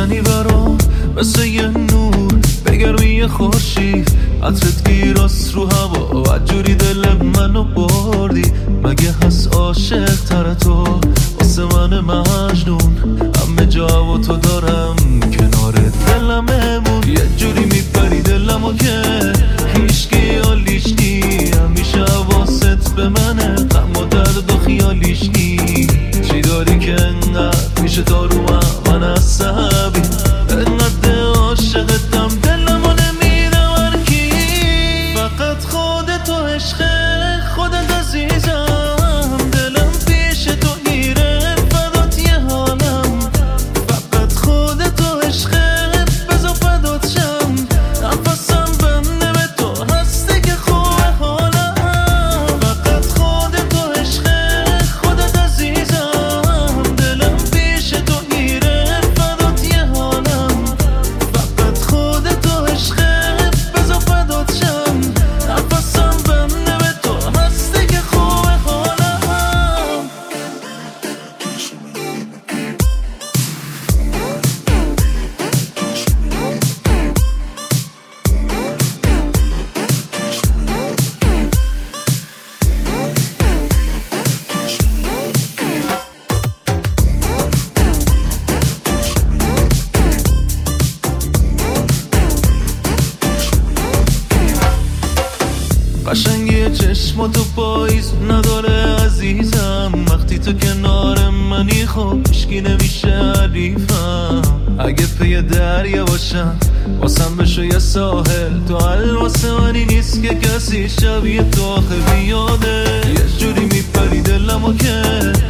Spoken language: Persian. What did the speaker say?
روشنی برام مثل یه نور بگرمی خورشید، عطرت گیراست رو هوا و جوری دل منو بردی. مگه هست عاشق تر تو واسه من مجنون؟ همه جا و تو دارم کنار دلم امون، یه جوری میپری دلمو که هیچکی حالیش نی، همیشه حواست به منه، غم و درد و خیالیش نی. چی داری که انقدر میشه دارو من عصبی، انقدر عاشقتم دلمو نمیدم هرکی. فقط خودتو عشق خودت عزیزم، دلم پیش تو گیره فدات یه حالم. فقط خودتو عشق بذار فدات شم، نفسم بنده به تو هستی که خوبه حالم. فقط خودتو عشق خودت عزیزم، دلم پیش تو گیره فدات یه حالم. فقط خودتو عشق بذار فدات شم، نفسم بنده به تو هستی که خوبه حالم. قشنگی چشماتو پاییز نداره عزیزم، وقتی تو کنار منی خب هیچکی نمیشه حریفم. اگه پی دریا باشم واسم بشو یه ساحل، تو حل واسه منی نیست که کسی شبیه تو آخه بیاده. یه جوری میپری دلمو که